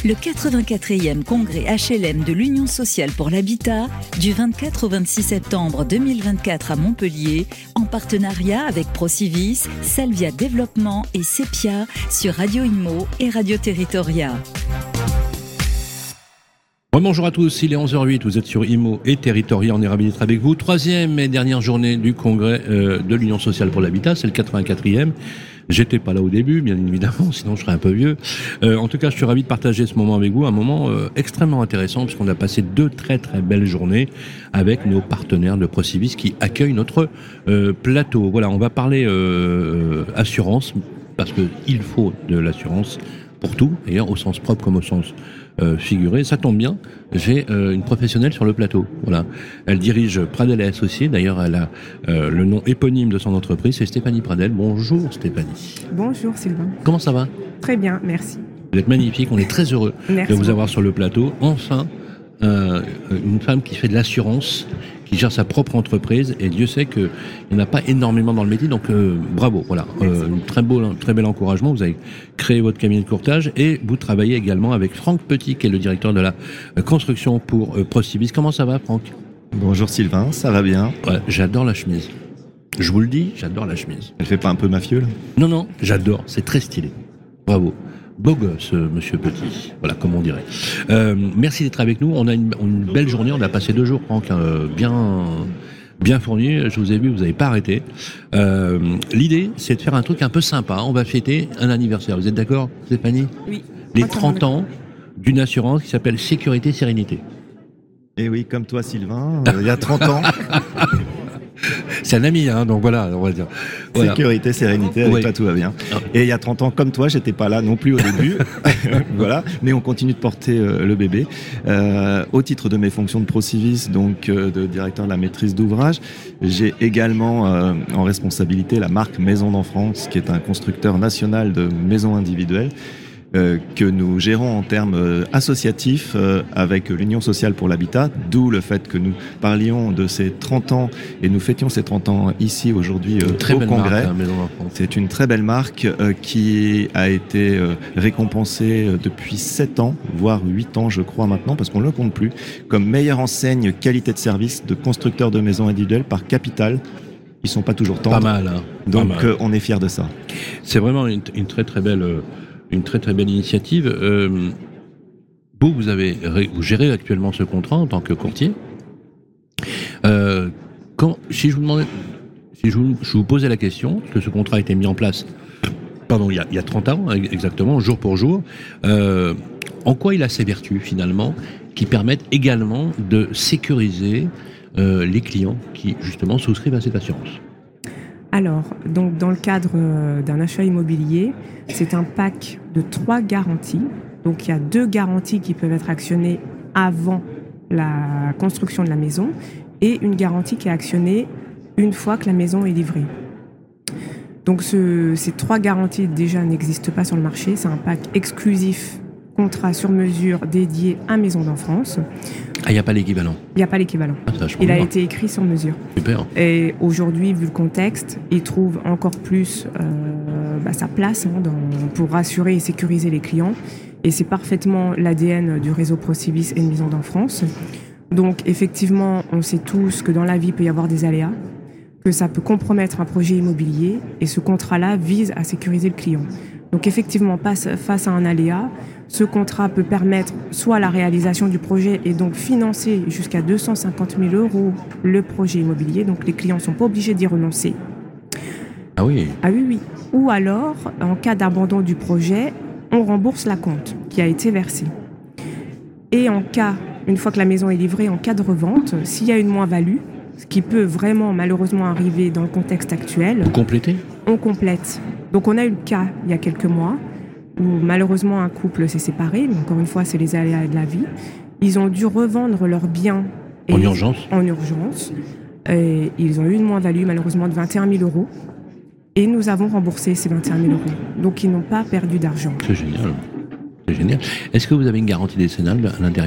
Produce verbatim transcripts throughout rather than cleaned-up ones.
Le quatre-vingt-quatrième congrès H L M de l'Union sociale pour l'habitat du vingt-quatre au vingt-six septembre deux mille vingt-quatre à Montpellier, en partenariat avec Procivis, Salvia Développement et Sepia sur Radio Imo et Radio Territoria. Bonjour à tous, il est onze heures huit, vous êtes sur Imo et Territoria, on est ravis d'être avec vous. Troisième et dernière journée du congrès euh, de l'Union sociale pour l'habitat, c'est le quatre-vingt-quatrième. J'étais pas là au début, bien évidemment, sinon je serais un peu vieux. Euh, en tout cas, je suis ravi de partager ce moment avec vous, un moment euh, extrêmement intéressant, puisqu'on a passé deux très très belles journées avec nos partenaires de Procivis qui accueillent notre euh, plateau. Voilà, on va parler euh, assurance, parce qu'il faut de l'assurance pour tout, d'ailleurs au sens propre comme au sens euh, figuré. Ça tombe bien, j'ai euh, une professionnelle sur le plateau. Voilà, elle dirige Pradel et Associés. D'ailleurs, elle a euh, le nom éponyme de son entreprise, c'est Stéphanie Pradel. Bonjour Stéphanie. Bonjour Sylvain. Comment ça va ? Très bien, merci. Vous êtes magnifique, on est très heureux merci de vous avoir sur le plateau. Enfin, euh, une femme qui fait de l'assurance, qui gère sa propre entreprise, et Dieu sait qu'il n'y en a pas énormément dans le métier, donc euh, bravo, voilà, euh, un très beau, très bel encouragement. Vous avez créé votre cabinet de courtage et vous travaillez également avec Franck Petit, qui est le directeur de la euh, construction pour euh, Procivis. Comment ça va, Franck ? Bonjour Sylvain, ça va bien ? Ouais, j'adore la chemise. Je vous le dis, j'adore la chemise. Elle fait pas un peu mafieux là ? Non, non, j'adore, c'est très stylé. Bravo. Beau gosse, monsieur Petit, voilà, comme on dirait. Euh, merci d'être avec nous. On a une, une belle journée. On a passé deux jours, Franck, euh, bien, bien fournis. Je vous ai vu, vous n'avez pas arrêté. Euh, l'idée, c'est de faire un truc un peu sympa. On va fêter un anniversaire. Vous êtes d'accord, Stéphanie ? Oui. Les trente ans d'une assurance qui s'appelle Sécurité Sérénité. Eh oui, comme toi, Sylvain, euh, il y a trente ans. C'est un ami, hein, donc voilà, on va dire. Voilà. Sécurité, sérénité, avec oui. toi tout va bien. Ah. Et il y a trente ans, comme toi, j'étais pas là non plus au début. Voilà, mais on continue de porter euh, le bébé. Euh, au titre de mes fonctions de Procivis, donc euh, de directeur de la maîtrise d'ouvrage, j'ai également euh, en responsabilité la marque Maison d'Enfance, qui est un constructeur national de maisons individuelles. Euh, que nous gérons en termes euh, associatifs euh, avec l'Union sociale pour l'habitat, d'où le fait que nous parlions de ces trente ans et nous fêtions ces trente ans ici aujourd'hui euh, très au belle congrès. Marque, hein, Maison d'Enfance. C'est une très belle marque euh, qui a été euh, récompensée euh, depuis sept ans, voire huit ans je crois maintenant, parce qu'on ne le compte plus, comme meilleure enseigne qualité de service de constructeur de maisons individuelles par Capital. Ils sont pas toujours tendres. Pas mal, hein. Donc Pas mal. Euh, on est fiers de ça. C'est vraiment une, une très très belle... Euh... Une très très belle initiative. Euh, vous, vous avez vous gérez actuellement ce contrat en tant que courtier. Euh, quand, si je vous demandais, si je vous, je vous posais la question, que ce contrat a été mis en place, pardon, il y a, il y a trente ans exactement, jour pour jour. Euh, en quoi il a ses vertus finalement, qui permettent également de sécuriser euh, les clients qui justement souscrivent à cette assurance? Alors, donc dans le cadre d'un achat immobilier, c'est un pack de trois garanties. Donc il y a deux garanties qui peuvent être actionnées avant la construction de la maison et une garantie qui est actionnée une fois que la maison est livrée. Donc ce, ces trois garanties déjà n'existent pas sur le marché. C'est un pack exclusif, contrat sur mesure dédié à Maison d'Enfance. Ah, il n'y a pas l'équivalent. Il n'y a pas l'équivalent. Ah, ça, il a bien. été écrit sur mesure. Super. Et aujourd'hui, vu le contexte, il trouve encore plus euh, bah, sa place hein, dans, pour rassurer et sécuriser les clients. Et c'est parfaitement l'A D N du réseau Procivis et de Maison d'Enfance. Donc effectivement, on sait tous que dans la vie, il peut y avoir des aléas, que ça peut compromettre un projet immobilier. Et ce contrat-là vise à sécuriser le client. Donc effectivement, face à un aléa, ce contrat peut permettre soit la réalisation du projet et donc financer jusqu'à deux cent cinquante mille euros le projet immobilier. Donc les clients ne sont pas obligés d'y renoncer. Ah oui. Ah oui, oui. Ou alors, en cas d'abandon du projet, on rembourse la compte qui a été versée. Et en cas, une fois que la maison est livrée, en cas de revente, s'il y a une moins-value, ce qui peut vraiment malheureusement arriver dans le contexte actuel, Vous complétez ? on complète. Donc on a eu le cas il y a quelques mois où malheureusement un couple s'est séparé, mais encore une fois c'est les aléas de la vie. Ils ont dû revendre leurs biens et En urgence ? En urgence. Et ils ont eu une moins-value malheureusement de vingt et un mille euros et nous avons remboursé ces vingt et un mille euros. Donc ils n'ont pas perdu d'argent. C'est génial. C'est génial. Est-ce que vous avez une garantie décennale à l'intérieur ou pas ?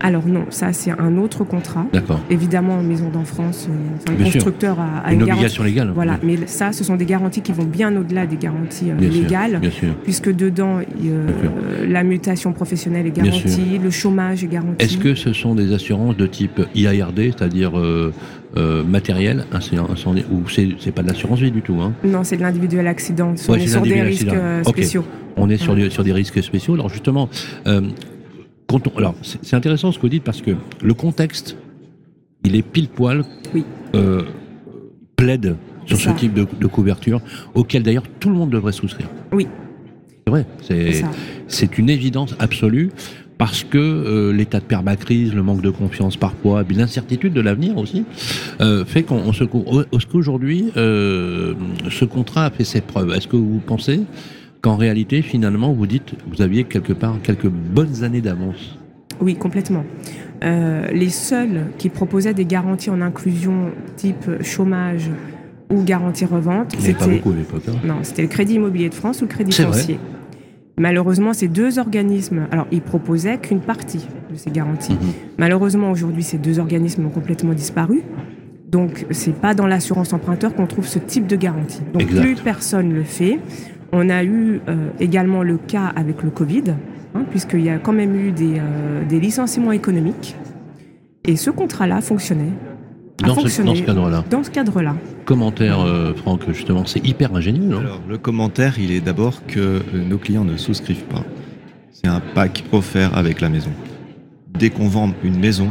Alors non, ça c'est un autre contrat. D'accord. Évidemment, Maison d'Enfance, euh, enfin, le Bien constructeur sûr. a, a une, une obligation garantie. légale. Voilà, mais ça, ce sont des garanties qui vont bien au-delà des garanties euh, bien légales, sûr, bien sûr. puisque dedans, euh, la mutation professionnelle est garantie, le chômage est garanti. Est-ce que ce sont des assurances de type I A R D, c'est-à-dire euh, euh, matériel, incendie, ou c'est, c'est pas de l'assurance vie du tout, hein? Non, c'est de l'individuel accident. Ouais, on est sur des risques euh, okay. spéciaux. On est sur, des, sur des risques spéciaux. Alors justement, euh, quand on, alors c'est, c'est intéressant ce que vous dites parce que le contexte, il est pile poil, oui. euh, plaide sur c'est ce ça. type de, de couverture, auquel d'ailleurs tout le monde devrait souscrire. Oui. C'est vrai, c'est, c'est, c'est une évidence absolue. Parce que euh, l'état de permacrise, le manque de confiance parfois, puis l'incertitude de l'avenir aussi, euh, fait qu'on on se couvre. Est-ce qu'aujourd'hui, euh, ce contrat a fait ses preuves? Est-ce que vous pensez qu'en réalité, finalement, vous dites, vous aviez quelque part quelques bonnes années d'avance? Oui, complètement. Euh, les seuls qui proposaient des garanties en inclusion type chômage ou garantie revente, c'était pas beaucoup à l'époque. Hein. Non, c'était le Crédit Immobilier de France ou le Crédit C'est Foncier. Vrai. Malheureusement, ces deux organismes, alors ils proposaient qu'une partie de ces garanties. Mmh. Malheureusement, aujourd'hui, ces deux organismes ont complètement disparu. Donc, c'est pas dans l'assurance emprunteur qu'on trouve ce type de garantie. Donc, exact. Plus personne le fait. On a eu euh, également le cas avec le Covid, hein, puisqu'il y a quand même eu des, euh, des licenciements économiques. Et ce contrat-là fonctionnait. Dans ce, dans ce cadre-là. Dans ce cadre-là. Commentaire, euh, Franck, justement, c'est hyper ingénieux, non? Alors, le commentaire, il est d'abord que euh, nos clients ne souscrivent pas. C'est un pack offert avec la maison. Dès qu'on vend une maison,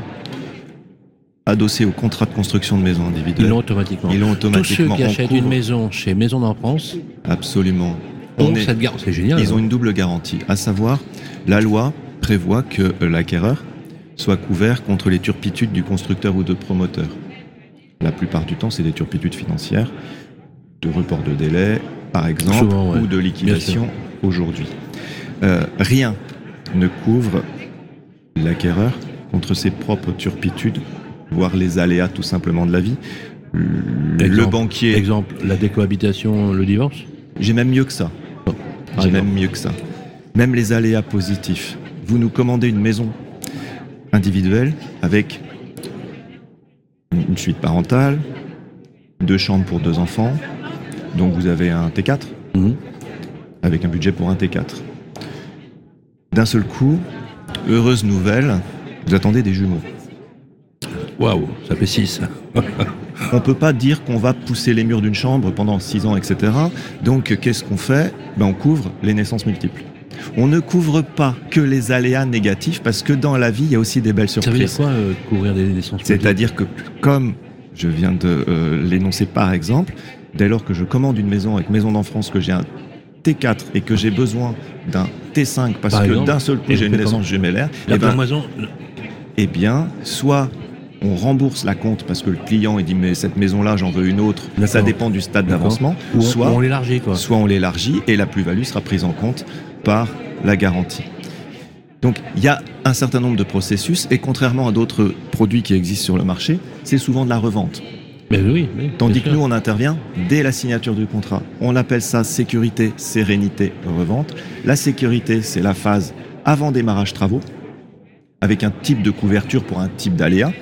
adossée au contrat de construction de maison individuelle, ils l'ont automatiquement. Ils l'ont automatiquement. Tous ceux qui achètent une maison chez Maison d'Enfance, absolument. On est, cette gar- c'est génial. Ils hein. ont une double garantie, à savoir, la loi prévoit que l'acquéreur soit couvert contre les turpitudes du constructeur ou de promoteur. La plupart du temps, c'est des turpitudes financières, de report de délai, par exemple, Souvent, ouais. ou de liquidation aujourd'hui. Euh, rien ne couvre l'acquéreur contre ses propres turpitudes, voire les aléas tout simplement de la vie. Le exemple, banquier... Exemple, la décohabitation, le divorce? J'ai même mieux que ça. Oh, J'ai exemple. même mieux que ça. Même les aléas positifs. Vous nous commandez une maison individuelle avec une suite parentale, deux chambres pour deux enfants, donc vous avez un T quatre, mmh. avec un budget pour un T quatre. D'un seul coup, heureuse nouvelle, vous attendez des jumeaux. Waouh, ça fait six. On ne peut pas dire qu'on va pousser les murs d'une chambre pendant six ans, et cetera. Donc qu'est-ce qu'on fait? Ben, on couvre les naissances multiples. On ne couvre pas que les aléas négatifs, parce que dans la vie, il y a aussi des belles surprises. Ça veut dire quoi, euh, couvrir des naissances multiples? C'est-à-dire que, comme je viens de euh, l'énoncer par exemple, dès lors que je commande une maison avec Maison d'Enfance, que j'ai un T quatre et que j'ai besoin d'un T cinq, parce par que exemple, d'un seul coup j'ai une naissance jumellaire, la eh ben, maison... eh bien, soit on rembourse la compte parce que le client il dit mais cette maison-là j'en veux une autre, D'accord. ça dépend du stade D'accord. d'avancement, ou soit on, on l'élargit quoi. Soit on l'élargit et la plus-value sera prise en compte par la garantie. Donc il y a un certain nombre de processus et contrairement à d'autres produits qui existent sur le marché, c'est souvent de la revente. Mais oui, oui, Tandis que nous on intervient dès la signature du contrat. On appelle ça sécurité, sérénité, revente. La sécurité, c'est la phase avant démarrage travaux, avec un type de couverture pour un type d'aléa.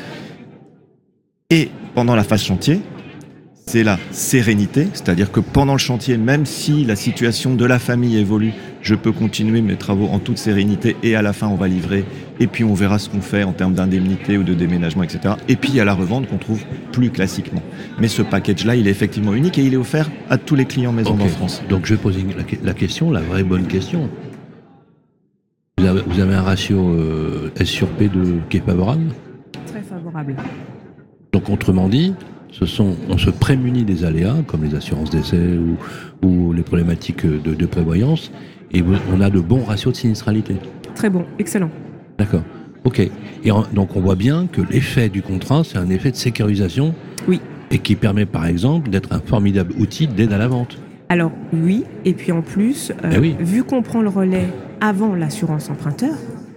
Et pendant la phase chantier, c'est la sérénité, c'est-à-dire que pendant le chantier, même si la situation de la famille évolue, je peux continuer mes travaux en toute sérénité et à la fin on va livrer et puis on verra ce qu'on fait en termes d'indemnité ou de déménagement, et cetera. Et puis il y a la revente qu'on trouve plus classiquement. Mais ce package-là, il est effectivement unique et il est offert à tous les clients Maison okay. d'Enfance. Donc je vais poser la, la question, la vraie bonne question. Vous avez, vous avez un ratio euh, S sur P de, qui est favorable? Très favorable. Donc autrement dit, ce sont, on se prémunit des aléas, comme les assurances d'essai ou, ou les problématiques de, de prévoyance, et on a de bons ratios de sinistralité. Très bon, excellent. D'accord, ok. Et en, donc on voit bien que l'effet du contrat, c'est un effet de sécurisation, oui. et qui permet par exemple d'être un formidable outil d'aide à la vente. Alors oui, et puis en plus, euh, oui. vu qu'on prend le relais avant l'assurance emprunteur,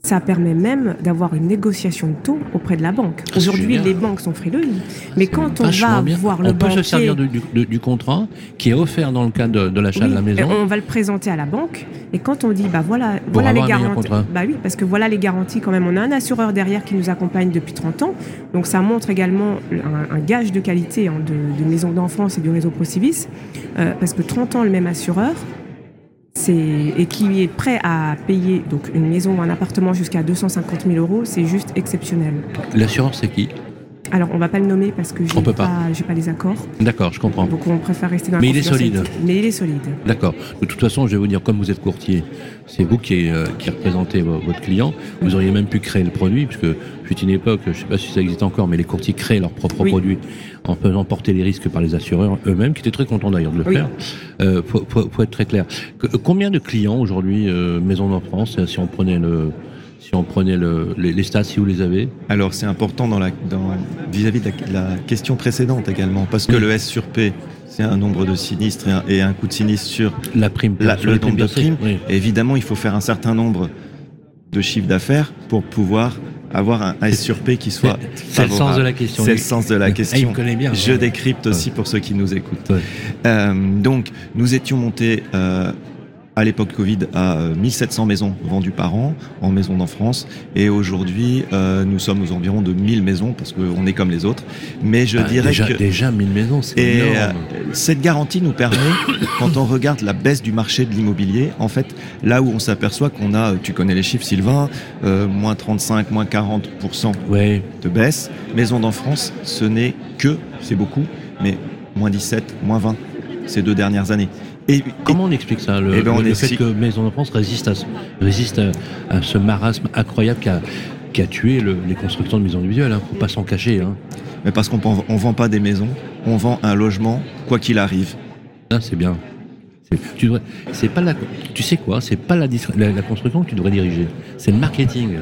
Ça permet même d'avoir une négociation de taux auprès de la banque. Ah, Aujourd'hui, génial. les banques sont frileuses, mais C'est quand on vachement va bien. voir le on peut banquier... se servir de- du, de- du contrat qui est offert dans le cadre de, de l'achat Oui, de la maison. et on va le présenter à la banque, et quand on dit, bah voilà, voilà avoir les un meilleur garanties... contrat. Bah oui, parce que voilà les garanties quand même. On a un assureur derrière qui nous accompagne depuis trente ans, donc ça montre également un, un gage de qualité hein, de, de Maison d'Enfance et du réseau Procivis, euh, parce que trente ans le même assureur, c'est, et qui est prêt à payer donc une maison ou un appartement jusqu'à deux cent cinquante mille euros, c'est juste exceptionnel. L'assureur, c'est qui? Alors, on va pas le nommer parce que j'ai On peut pas, pas. j'ai pas les accords, D'accord, je comprends. donc on préfère rester dans la Mais il est confidentialité. solide. Mais il est solide. D'accord. De toute façon, je vais vous dire, comme vous êtes courtier, c'est vous qui, euh, qui représentez vo- votre client. Vous auriez même pu créer le produit, puisque fut une époque, je ne sais pas si ça existe encore, mais les courtiers créaient leurs propres Oui. produits en faisant porter les risques par les assureurs eux-mêmes, qui étaient très contents d'ailleurs de le Oui. faire. Euh, faut, faut, faut être très clair. Que- combien de clients aujourd'hui, euh, Maison d'Enfance, si on prenait le, si on prenait le, les, les stats, si vous les avez? Alors c'est important dans la, dans, vis-à-vis de la, la question précédente également, parce que Oui. le S sur P, c'est un nombre de sinistres et un, et un coût de sinistre sur La prime, la- sur le les primes nombre de versées. primes. Oui. Et évidemment, il faut faire un certain nombre de chiffres d'affaires pour pouvoir avoir un S sur P qui soit C'est le sens favorable. de la question. C'est le sens de la Ah, il question. me connaît bien. Je Ouais. décrypte aussi pour ceux qui nous écoutent. Ouais. Euh, donc, nous étions montés euh, à l'époque Covid à euh, mille sept cents maisons vendues par an en Maison d'Enfance, et aujourd'hui euh, nous sommes aux environs de mille maisons parce qu'on est comme les autres. Mais je Ah, dirais déjà, que déjà mille maisons, c'est et énorme. euh, cette garantie nous permet, quand on regarde la baisse du marché de l'immobilier, en fait, là où on s'aperçoit qu'on a, tu connais les chiffres Sylvain, euh, moins trente-cinq, moins quarante pour cent Ouais. de baisse, Maison d'Enfance, ce n'est que, c'est beaucoup, mais moins dix-sept, moins vingt ces deux dernières années. Et, Comment on explique ça, le, Eh ben, on le explique- fait que Maison d'Enfance résiste à, ce- résiste à, à ce marasme incroyable qui a, qui a tué le- les constructeurs de maisons individuelles, hein, faut pas s'en cacher. Hein. mais parce qu'on ne vend pas des maisons, on vend un logement, quoi qu'il arrive. Ah, c'est bien. C'est, tu, devrais, c'est pas la, tu sais quoi, c'est pas la, distri- la, la construction que tu devrais diriger, c'est le marketing.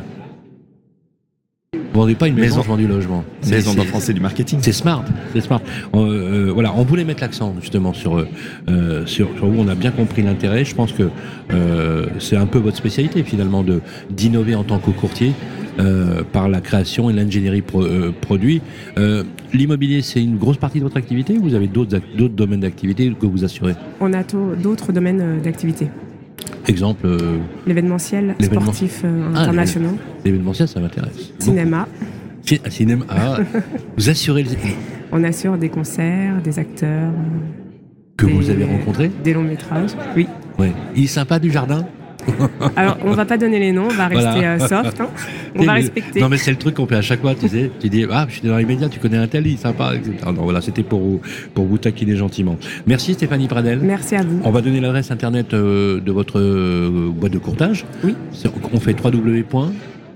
Vous vendez pas une maison, Maison- je vends du logement. C'est- Maison c'est- d'Enfance, c'est du marketing. C'est smart, c'est smart. Euh, euh, voilà, on voulait mettre l'accent justement sur, euh, sur sur où on a bien compris l'intérêt. Je pense que euh, c'est un peu votre spécialité finalement de d'innover en tant que courtier euh, par la création et l'ingénierie pro, euh, produit. Euh, l'immobilier, c'est une grosse partie de votre activité ou vous avez d'autres ac- d'autres domaines d'activité que vous assurez? On a tôt- d'autres domaines euh, d'activité. Exemple, euh, L'événementiel, L'événement- sportifs euh, Ah, internationaux, l'événementiel, ça m'intéresse. cinéma. Ci- cinéma. Ah, vous assurez le- On assure des concerts, des acteurs. que des- vous avez rencontré? Des longs métrages, oui. Ouais. Il est sympa du jardin? Alors, on va pas donner les noms, on va rester Voilà. euh, soft. hein. On Et va le- respecter. Non mais c'est le truc qu'on fait à chaque fois, tu sais. Tu dis ah je suis dans les médias, tu connais un tel, il est sympa, et cetera. Non voilà, c'était pour vous pour vous taquiner gentiment. Merci Stéphanie Pradel. Merci à vous. On va donner l'adresse internet euh, de votre euh, boîte de courtage. Oui. C'est- On fait w w w point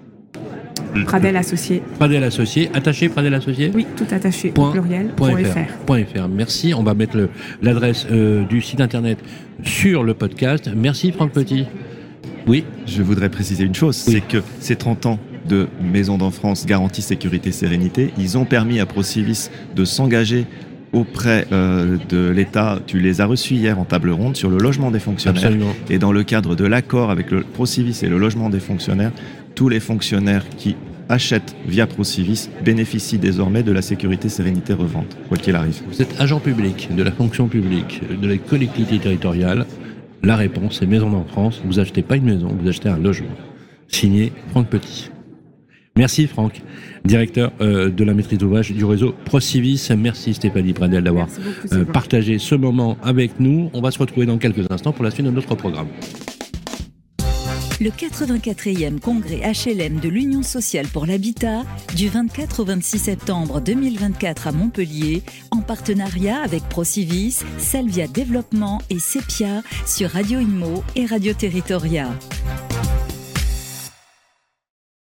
Pradel Associé. Pradel Associé, attaché Pradel Associé. Oui, tout attaché Point- au pluriel. point point fr. fr. Point fr. Merci. On va mettre le- l'adresse euh, du site internet sur le podcast. Merci Franck Petit. Oui. Je voudrais préciser une chose, Oui. c'est que ces trente ans de Maison d'Enfance, garantie, sécurité, sérénité, ils ont permis à Procivis de s'engager auprès euh, de l'État. Tu les as reçus hier en table ronde sur le logement des fonctionnaires. Absolument. Et dans le cadre de l'accord avec le Procivis et le logement des fonctionnaires, tous les fonctionnaires qui achètent via Procivis bénéficient désormais de la sécurité, sérénité, revente, quoi qu'il arrive. Vous êtes agent public de la fonction publique, de la collectivité territoriale. La réponse est Maison d'Enfance. Vous achetez pas une maison, vous achetez un logement. Signé Franck Petit. Merci Franck, directeur euh, de la maîtrise d'ouvrage du réseau Procivis. Merci Stéphanie Pradel d'avoir Merci beaucoup, euh, Sylvain. partagé ce moment avec nous. On va se retrouver dans quelques instants pour la suite de notre programme. Le quatre-vingt-quatrième congrès H L M de l'Union sociale pour l'habitat du vingt-quatre au vingt-six septembre deux mille vingt-quatre à Montpellier, en partenariat avec Procivis, Salvia Développement et Sepia sur Radio Imo et Radio Territoria.